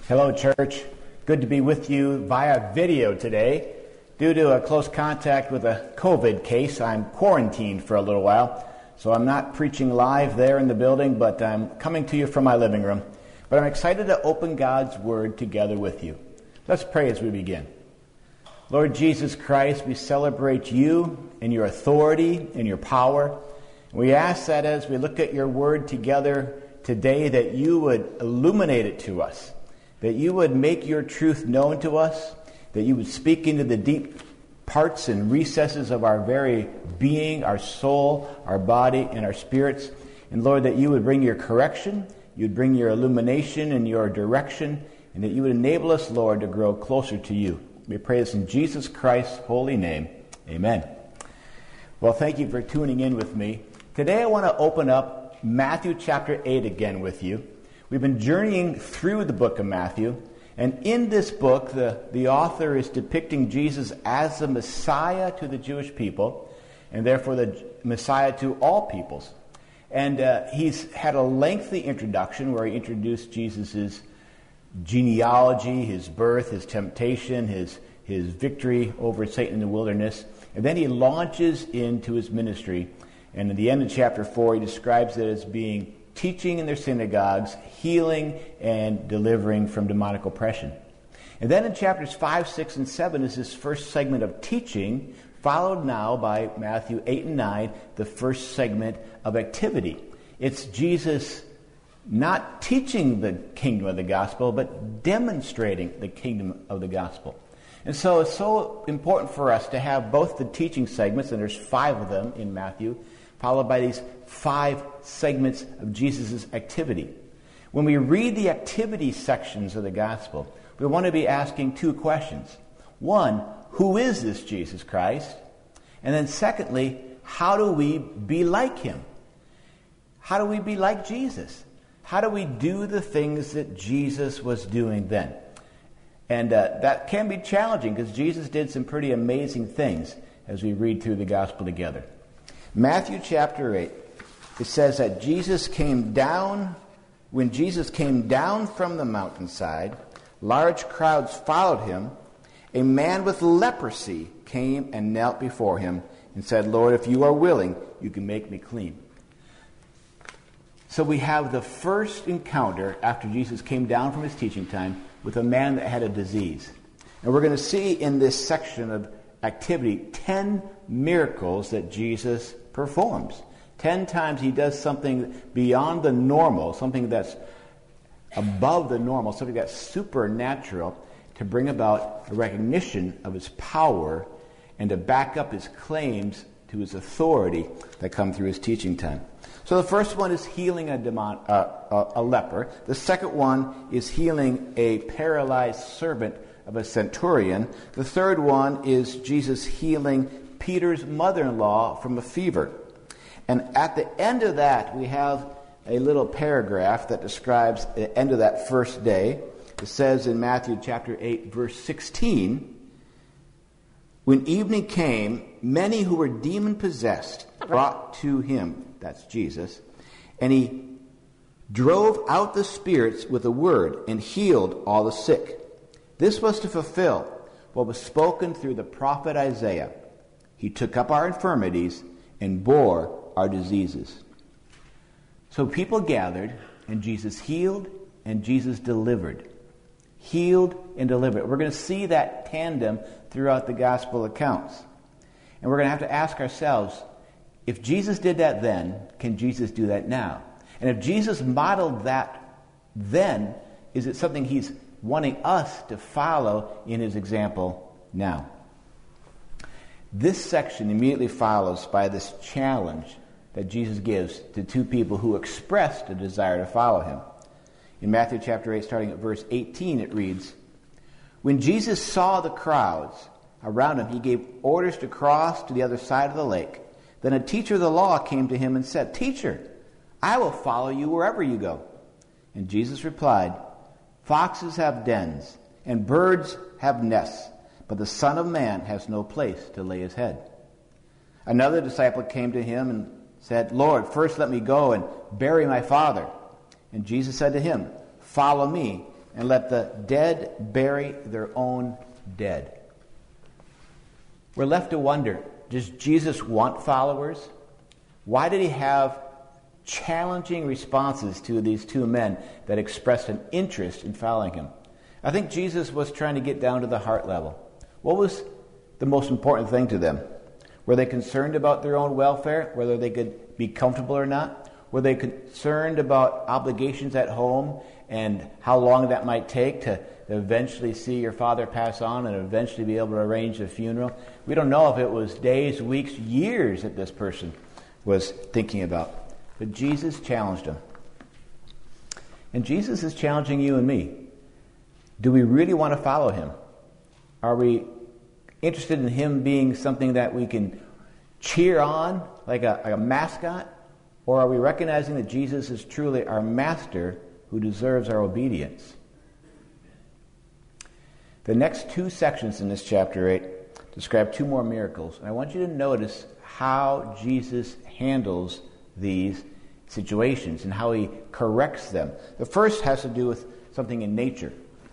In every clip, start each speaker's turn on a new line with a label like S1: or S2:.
S1: Hello, church. Good to be with you via video today. Due to a close contact with a COVID case, I'm quarantined for a little while, so I'm not preaching live there in the building, but I'm coming to you from my living room. But I'm excited to open God's Word together with you. Let's pray as we begin. Lord Jesus Christ, we celebrate you and your authority and your power. We ask that as we look at your Word together today, that you would illuminate it to us, that you would make your truth known to us, that you would speak into the deep parts and recesses of our very being, our soul, our body, and our spirits. And Lord, that you would bring your correction, you'd bring your illumination and your direction, and that you would enable us, Lord, to grow closer to you. We pray this in Jesus Christ's holy name. Amen. Well, thank you for tuning in with me. Today I want to open up Matthew chapter 8 again with you. We've been journeying through the book of Matthew, and in this book, the author is depicting Jesus as the Messiah to the Jewish people, and therefore the Messiah to all peoples. And he's had a lengthy introduction where he introduced Jesus' genealogy, his birth, his temptation, his victory over Satan in the wilderness, and then he launches into his ministry. And at the end of chapter 4, he describes it as being teaching in their synagogues, healing and delivering from demonic oppression. And then in chapters 5, 6, and 7 is this first segment of teaching, followed now by Matthew 8 and 9, the first segment of activity. It's Jesus not teaching the kingdom of the gospel, but demonstrating the kingdom of the gospel. And so it's so important for us to have both the teaching segments, and there's 5 of them in Matthew, followed by these 5 segments of Jesus' activity. When we read the activity sections of the gospel, we want to be asking 2 questions. 1, who is this Jesus Christ? And then secondly, how do we be like him? How do we be like Jesus? How do we do the things that Jesus was doing then? And that can be challenging because Jesus did some pretty amazing things as we read through the gospel together. Matthew chapter 8, it says that when Jesus came down from the mountainside, large crowds followed him. A man with leprosy came and knelt before him and said, "Lord, if you are willing, you can make me clean." So we have the first encounter after Jesus came down from his teaching time with a man that had a disease. And we're going to see in this section of activity 10 miracles that Jesus performs. 10 times he does something beyond the normal, something that's above the normal, something that's supernatural, to bring about a recognition of his power and to back up his claims to his authority that come through his teaching time. So the first one is healing a leper. The second one is healing a paralyzed servant of a centurion. The third one is Jesus healing Peter's mother-in-law from a fever. And at the end of that, we have a little paragraph that describes the end of that first day. It says in Matthew chapter 8, verse 16, "When evening came, many who were demon-possessed brought to him," that's Jesus, "and he drove out the spirits with a word and healed all the sick. This was to fulfill what was spoken through the prophet Isaiah. He took up our infirmities and bore our diseases." So people gathered, and Jesus healed, and Jesus delivered. Healed and delivered. We're going to see that tandem throughout the gospel accounts. And we're going to have to ask ourselves, if Jesus did that then, can Jesus do that now? And if Jesus modeled that then, is it something he's wanting us to follow in his example now? This section immediately follows by this challenge that Jesus gives to 2 people who expressed a desire to follow him. In Matthew chapter 8, starting at verse 18, it reads, "When Jesus saw the crowds around him, he gave orders to cross to the other side of the lake. Then a teacher of the law came to him and said, 'Teacher, I will follow you wherever you go.' And Jesus replied, 'Foxes have dens, and birds have nests, but the Son of Man has no place to lay his head.' Another disciple came to him and said, 'Lord, first let me go and bury my father.' And Jesus said to him, 'Follow me, and let the dead bury their own dead. We're left to wonder, does Jesus want followers? Why did he have challenging responses to these two men that expressed an interest in following him? I think Jesus was trying to get down to the heart level. What was the most important thing to them? Were they concerned about their own welfare, whether they could be comfortable or not? Were they concerned about obligations at home and how long that might take to eventually see your father pass on and eventually be able to arrange a funeral? We don't know if it was days, weeks, years that this person was thinking about. But Jesus challenged them. And Jesus is challenging you and me. Do we really want to follow him? Are we interested in him being something that we can cheer on, like a mascot? Or are we recognizing that Jesus is truly our master who deserves our obedience? The next two sections in this chapter 8 describe two more miracles. And I want you to notice how Jesus handles these situations and how he corrects them. The first has to do with something in nature.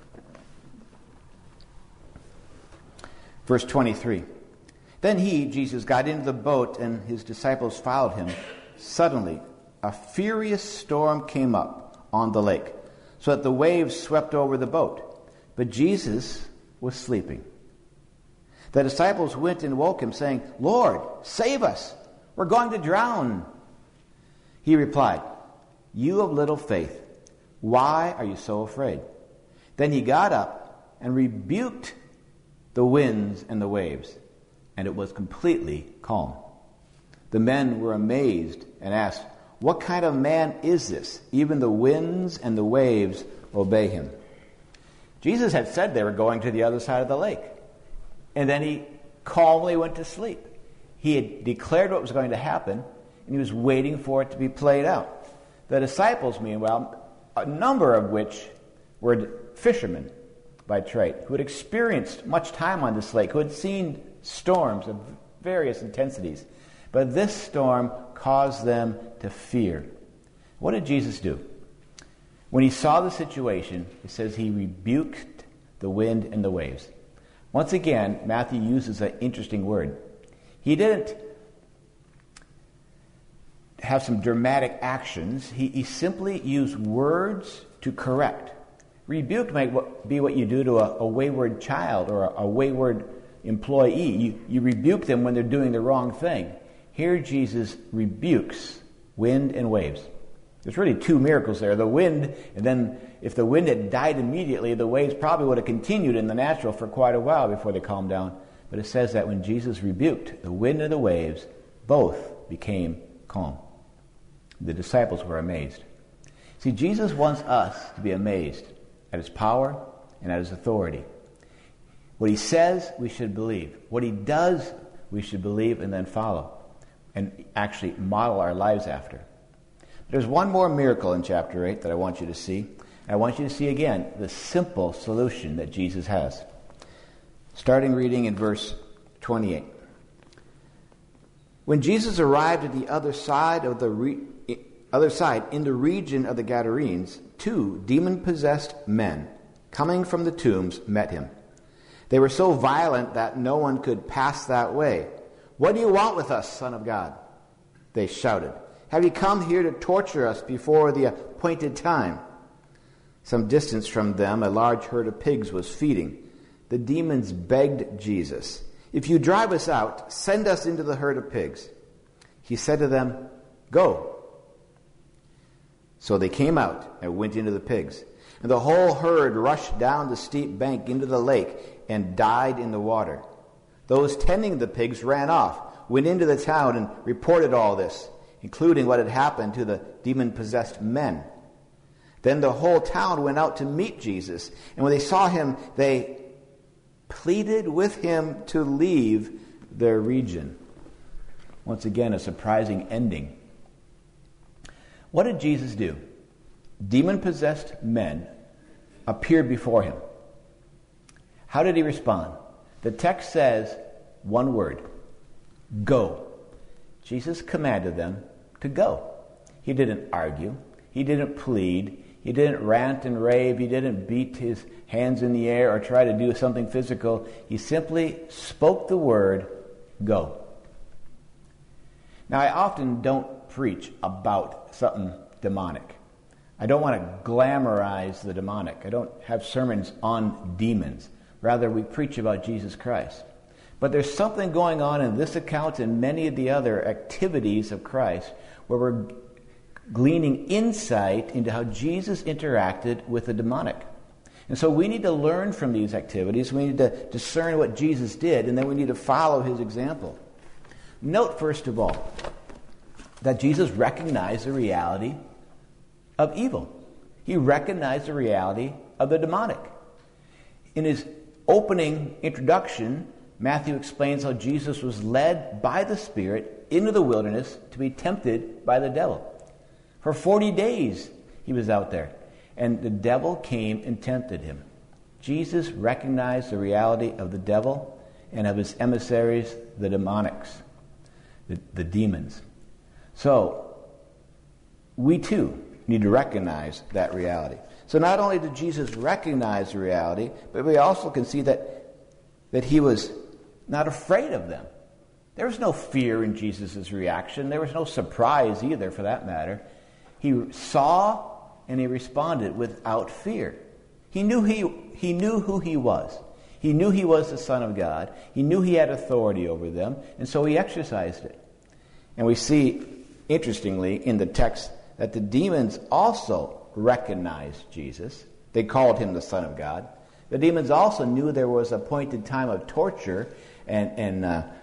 S1: Verse 23. Then he, Jesus, got into the boat and his disciples followed him. Suddenly, a furious storm came up on the lake, so that the waves swept over the boat. But Jesus was sleeping. The disciples went and woke him, saying, "Lord, save us! We're going to drown." He replied, "You of little faith, why are you so afraid?" Then he got up and rebuked the winds and the waves, and it was completely calm. The men were amazed and asked, "What kind of man is this? Even the winds and the waves obey him." Jesus had said they were going to the other side of the lake. And then he calmly went to sleep. He had declared what was going to happen, and he was waiting for it to be played out. The disciples, meanwhile, a number of which were fishermen by trade, who had experienced much time on this lake, who had seen storms of various intensities. But this storm caused them to fear. What did Jesus do? When he saw the situation, it says he rebuked the wind and the waves. Once again, Matthew uses an interesting word. He didn't have some dramatic actions. He simply used words to correct. Rebuke might be what you do to a wayward child or a wayward employee. You rebuke them when they're doing the wrong thing. Here Jesus rebukes wind and waves. There's really two miracles there. The wind, and then if the wind had died immediately, the waves probably would have continued in the natural for quite a while before they calmed down. But it says that when Jesus rebuked the wind and the waves, both became calm. The disciples were amazed. See, Jesus wants us to be amazed at his power and at his authority. What he says, we should believe. What he does, we should believe and then follow, and actually model our lives after. There's one more miracle in chapter 8 that I want you to see. I want you to see again the simple solution that Jesus has. Starting reading in verse 28. When Jesus arrived at the other side in the region of the Gadarenes, two demon-possessed men coming from the tombs met him. They were so violent that no one could pass that way. "What do you want with us, Son of God?" they shouted. "Have you come here to torture us before the appointed time?" Some distance from them, a large herd of pigs was feeding. The demons begged Jesus, "If you drive us out, send us into the herd of pigs." He said to them, "Go." So they came out and went into the pigs. And the whole herd rushed down the steep bank into the lake and died in the water. Those tending the pigs ran off, went into the town, and reported all this, including what had happened to the demon-possessed men. Then the whole town went out to meet Jesus, and when they saw him, they pleaded with him to leave their region. Once again, a surprising ending. What did Jesus do? Demon-possessed men appeared before him. How did he respond? The text says one word: go. Jesus commanded them to go. He didn't argue. He didn't plead. He didn't rant and rave. He didn't beat his hands in the air or try to do something physical. He simply spoke the word, go. Now, I often don't preach about something demonic. I don't want to glamorize the demonic. I don't have sermons on demons. Rather, we preach about Jesus Christ. But there's something going on in this account and many of the other activities of Christ where we're gleaning insight into how Jesus interacted with the demonic. And so we need to learn from these activities. We need to discern what Jesus did, and then we need to follow his example. Note, first of all, that Jesus recognized the reality of evil. He recognized the reality of the demonic. In his opening introduction, Matthew explains how Jesus was led by the Spirit into the wilderness to be tempted by the devil. For 40 days he was out there, and the devil came and tempted him. Jesus recognized the reality of the devil and of his emissaries, the demonics, the demons. So, we too need to recognize that reality. So not only did Jesus recognize the reality, but we also can see that he was not afraid of them. There was no fear in Jesus' reaction. There was no surprise either, for that matter. He saw and he responded without fear. He knew who he was. He knew he was the Son of God. He knew he had authority over them, and so he exercised it. And we see, interestingly, in the text that the demons also recognized Jesus. They called him the Son of God. The demons also knew there was an appointed time of torture and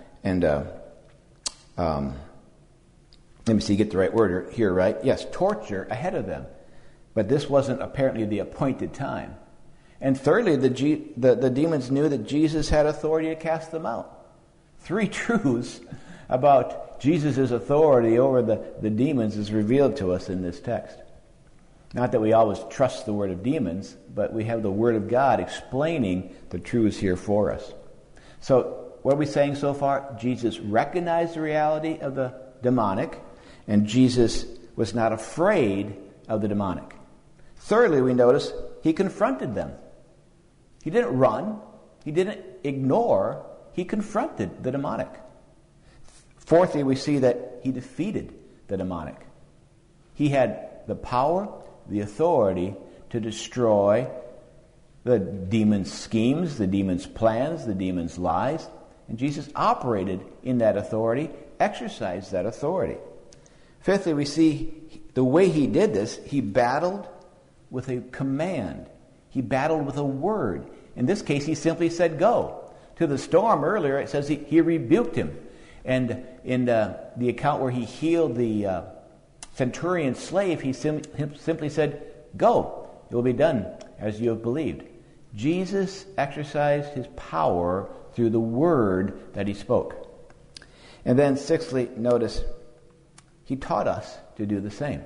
S1: let me see, get the right word here, right? Yes, torture ahead of them. But this wasn't apparently the appointed time. And thirdly, the demons knew that Jesus had authority to cast them out. 3 truths about Jesus' authority over the demons is revealed to us in this text. Not that we always trust the word of demons, but we have the word of God explaining the truths here for us. So, what are we saying so far? Jesus recognized the reality of the demonic, and Jesus was not afraid of the demonic. Thirdly, we notice he confronted them. He didn't run. He didn't ignore. He confronted the demonic. Fourthly, we see that he defeated the demonic. He had the power, the authority to destroy the demon's schemes, the demon's plans, the demon's lies. And Jesus operated in that authority, exercised that authority. Fifthly, we see the way he did this, he battled with a command. He battled with a word. In this case, he simply said, go. To the storm earlier, it says he rebuked him. And in the account where he healed the centurion's slave, he simply said, go. It will be done as you have believed. Jesus exercised his power through the word that he spoke. And then sixthly, notice, he taught us to do the same.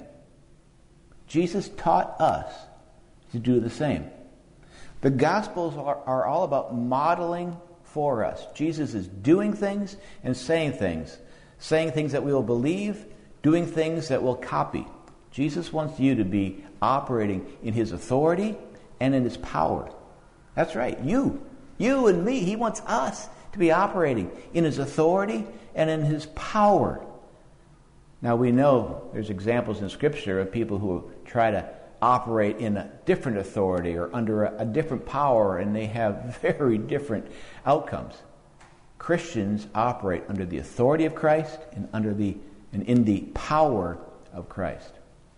S1: Jesus taught us to do the same. The Gospels are all about modeling for us. Jesus is doing things and saying things that we will believe, doing things that we'll copy. Jesus wants you to be operating in his authority and in his power. That's right, you and me. He wants us to be operating in his authority and in his power. Now we know there's examples in Scripture of people who try to operate in a different authority or under a different power, and they have very different outcomes. Christians operate under the authority of Christ and in the power of Christ.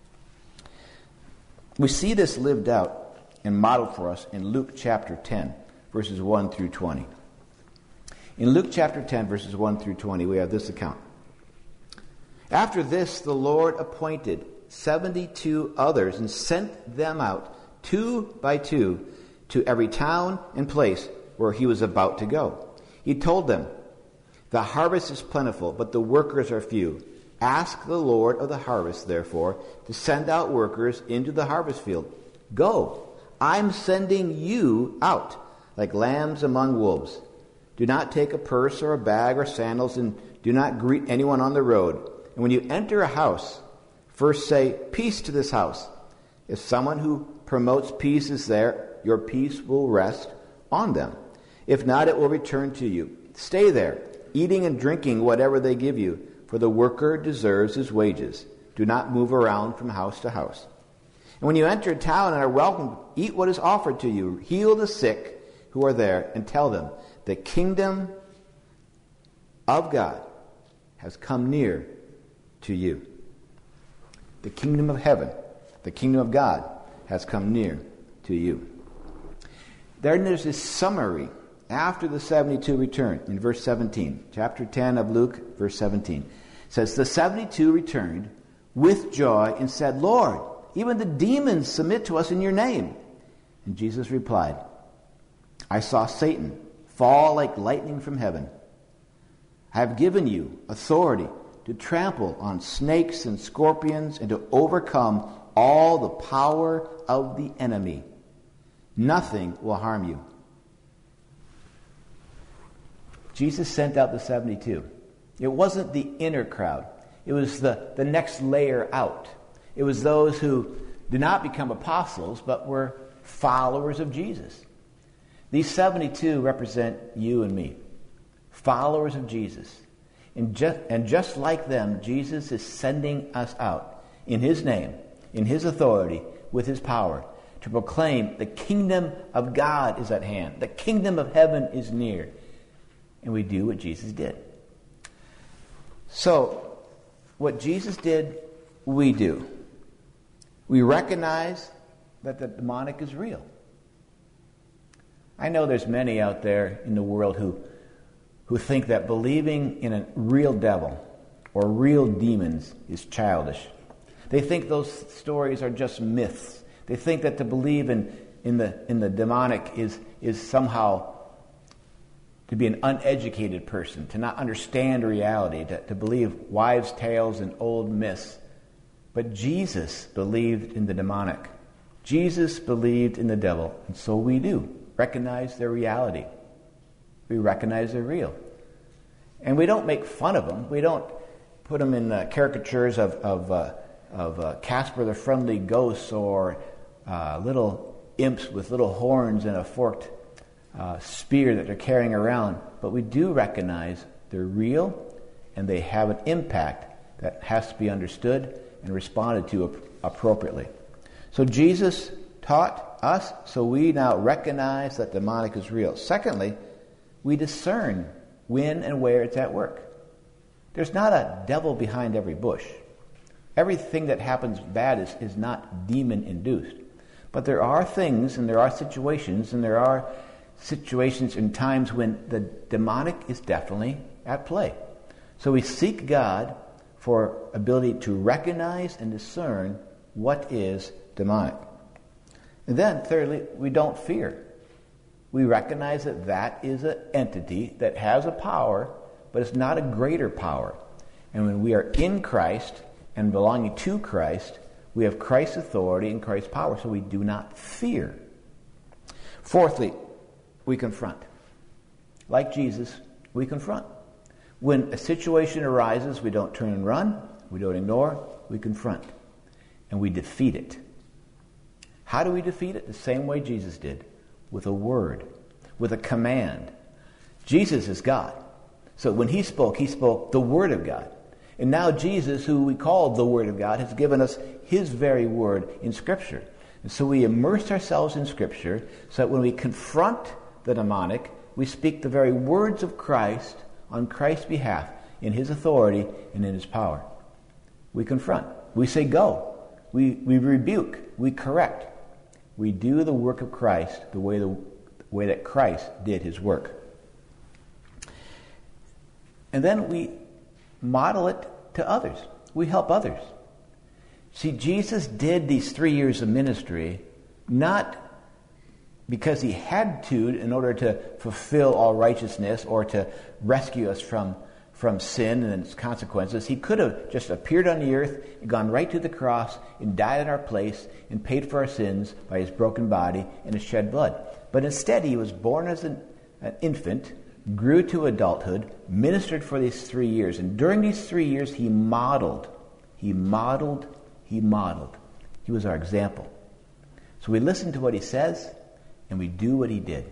S1: We see this lived out and modeled for us in Luke chapter 10, verses 1 through 20. In Luke chapter 10, verses 1 through 20, we have this account. After this, the Lord appointed 72 others and sent them out 2 by 2 to every town and place where he was about to go. He told them, the harvest is plentiful, but the workers are few. Ask the Lord of the harvest, therefore, to send out workers into the harvest field. Go, I'm sending you out like lambs among wolves. Do not take a purse or a bag or sandals, and do not greet anyone on the road. And when you enter a house, first say, peace to this house. If someone who promotes peace is there, your peace will rest on them. If not, it will return to you. Stay there, eating and drinking whatever they give you, for the worker deserves his wages. Do not move around from house to house. And when you enter a town and are welcome, eat what is offered to you. Heal the sick who are there, and tell them, the kingdom of God has come near to you. The kingdom of heaven, the kingdom of God has come near to you. Then there's this summary after the 72 return in verse 17. Chapter 10 of Luke, verse 17. It says, the 72 returned with joy and said, Lord, even the demons submit to us in your name. And Jesus replied, I saw Satan fall like lightning from heaven. I have given you authority to trample on snakes and scorpions and to overcome all the power of the enemy. Nothing will harm you. Jesus sent out the 72. It wasn't the inner crowd. It was the next layer out. It was those who did not become apostles, but were followers of Jesus. These 72 represent you and me, followers of Jesus. And just like them, Jesus is sending us out in his name, in his authority, with his power, to proclaim the kingdom of God is at hand. The kingdom of heaven is near. And we do what Jesus did. So, what Jesus did, we do. We recognize that the demonic is real. I know there's many out there in the world who think that believing in a real devil or real demons is childish. They think those stories are just myths. They think that to believe in the demonic is somehow to be an uneducated person, to not understand reality, to believe wives' tales and old myths. But Jesus believed in the demonic. Jesus believed in the devil, and so we do recognize their reality. We recognize they're real. And we don't make fun of them. We don't put them in caricatures of Casper the Friendly Ghost or little imps with little horns and a forked spear that they're carrying around. But we do recognize they're real and they have an impact that has to be understood and responded to appropriately. So Jesus taught us, so we now recognize that demonic is real. Secondly, we discern when and where it's at work. There's not a devil behind every bush. Everything that happens bad is not demon-induced. But there are things and there are situations in times when the demonic is definitely at play. So we seek God for ability to recognize and discern what is demonic. And then, thirdly, we don't fear. We recognize that is an entity that has a power, but it's not a greater power. And when we are in Christ and belonging to Christ, we have Christ's authority and Christ's power, so we do not fear. Fourthly, we confront. Like Jesus, we confront. When a situation arises, we don't turn and run, we don't ignore, we confront. And we defeat it. How do we defeat it? The same way Jesus did, with a word, with a command. Jesus is God. So when he spoke the Word of God. And now Jesus, who we call the Word of God, has given us his very word in Scripture. And so we immerse ourselves in Scripture so that when we confront the demonic, we speak the very words of Christ on Christ's behalf, in his authority and in his power. We confront. We say go. We rebuke. We correct. We do the work of Christ the way that Christ did his work. And then we model it to others. We help others. See, Jesus did these 3 years of ministry not because he had to in order to fulfill all righteousness or to rescue us from sin and its consequences. He could have just appeared on the earth and gone right to the cross and died in our place and paid for our sins by his broken body and his shed blood. But instead, he was born as an infant, grew to adulthood, ministered for these 3 years. And during these 3 years, he modeled. He was our example. So we listen to what he says, and we do what he did.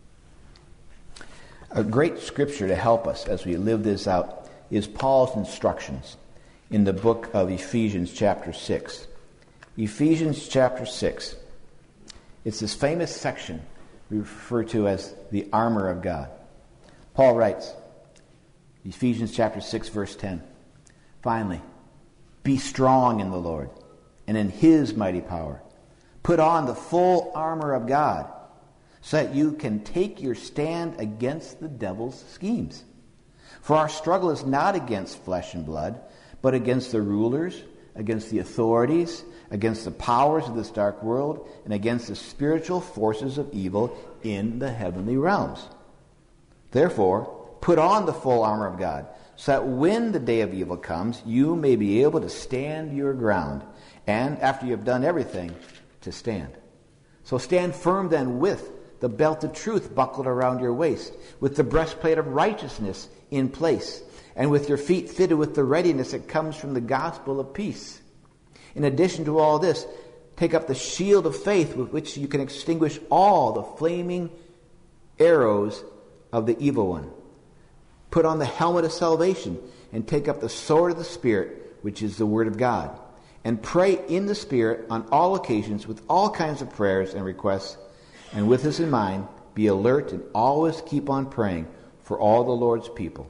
S1: A great scripture to help us as we live this out is Paul's instructions in the book of Ephesians chapter 6. Ephesians chapter 6. It's this famous section we refer to as the armor of God. Paul writes, Ephesians chapter 6, verse 10, "Finally, be strong in the Lord and in his mighty power. Put on the full armor of God so that you can take your stand against the devil's schemes. For our struggle is not against flesh and blood, but against the rulers, against the authorities, against the powers of this dark world, and against the spiritual forces of evil in the heavenly realms. Therefore, put on the full armor of God, so that when the day of evil comes, you may be able to stand your ground, and after you have done everything, to stand. So stand firm then with the belt of truth buckled around your waist, with the breastplate of righteousness in place, and with your feet fitted with the readiness that comes from the gospel of peace. In addition to all this, take up the shield of faith with which you can extinguish all the flaming arrows of the evil one. Put on the helmet of salvation and take up the sword of the Spirit, which is the word of God. And pray in the Spirit on all occasions with all kinds of prayers and requests. And with this in mind, be alert and always keep on praying for all the Lord's people."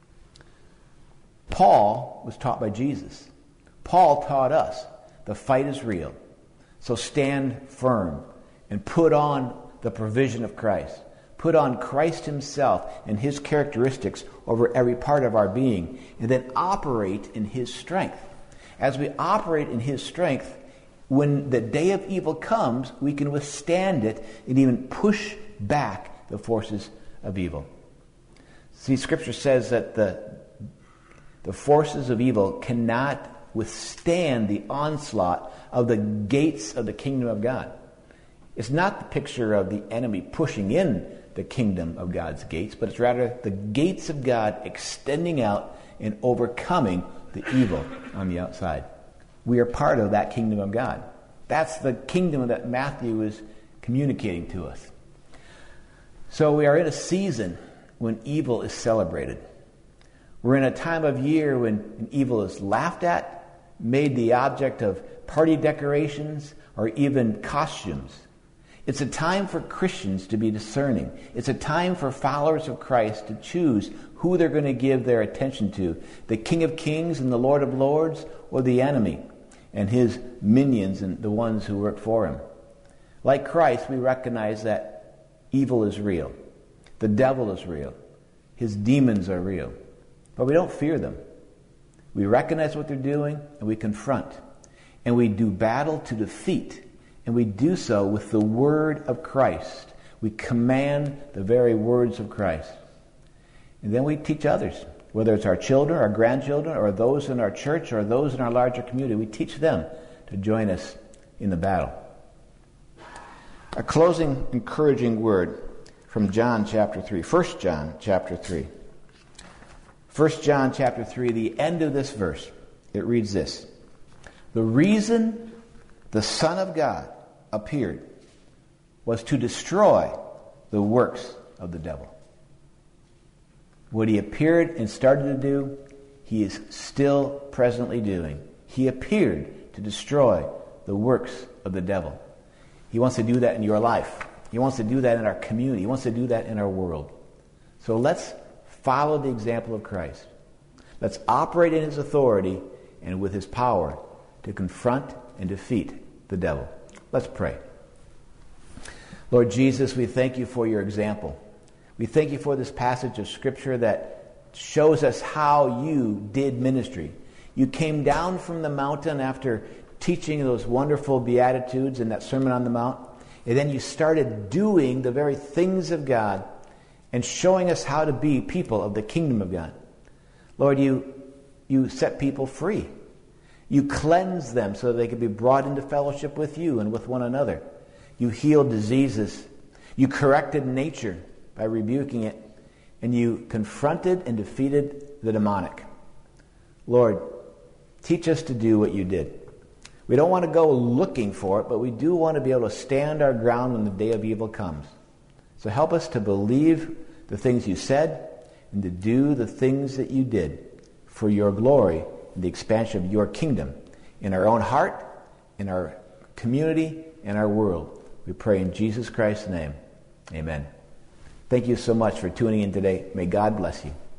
S1: Paul was taught by Jesus. Paul taught us the fight is real. So stand firm and put on the provision of Christ. Put on Christ himself and his characteristics over every part of our being, and then operate in his strength. As we operate in his strength, when the day of evil comes, we can withstand it and even push back the forces of evil. See, Scripture says that the forces of evil cannot withstand the onslaught of the gates of the kingdom of God. It's not the picture of the enemy pushing in the kingdom of God's gates, but it's rather the gates of God extending out and overcoming the evil on the outside. We are part of that kingdom of God. That's the kingdom that Matthew is communicating to us. So we are in a season when evil is celebrated. We're in a time of year when evil is laughed at, made the object of party decorations or even costumes. It's a time for Christians to be discerning. It's a time for followers of Christ to choose who they're going to give their attention to, the King of Kings and the Lord of Lords, or the enemy and his minions and the ones who work for him. Like Christ, we recognize that evil is real. The devil is real. His demons are real. But we don't fear them. We recognize what they're doing, and we confront. And we do battle to defeat. And we do so with the word of Christ. We command the very words of Christ. And then we teach others, whether it's our children, our grandchildren, or those in our church, or those in our larger community. We teach them to join us in the battle. A closing encouraging word from John chapter 3. 1 John chapter 3. 1 John chapter 3, the end of this verse, it reads this: "The reason the Son of God appeared was to destroy the works of the devil." What he appeared and started to do, he is still presently doing. He appeared to destroy the works of the devil. He wants to do that in your life. He wants to do that in our community. He wants to do that in our world. So let's follow the example of Christ. Let's operate in his authority and with his power to confront and defeat the devil. Let's pray. Lord Jesus, we thank you for your example. We thank you for this passage of Scripture that shows us how you did ministry. You came down from the mountain after teaching those wonderful Beatitudes in that Sermon on the Mount, and then you started doing the very things of God and showing us how to be people of the kingdom of God. Lord, you set people free. You cleanse them so that they can be brought into fellowship with you and with one another. You healed diseases. You corrected nature by rebuking it. And you confronted and defeated the demonic. Lord, teach us to do what you did. We don't want to go looking for it, but we do want to be able to stand our ground when the day of evil comes. So help us to believe the things you said and to do the things that you did for your glory and the expansion of your kingdom in our own heart, in our community, in our world. We pray in Jesus Christ's name. Amen. Thank you so much for tuning in today. May God bless you.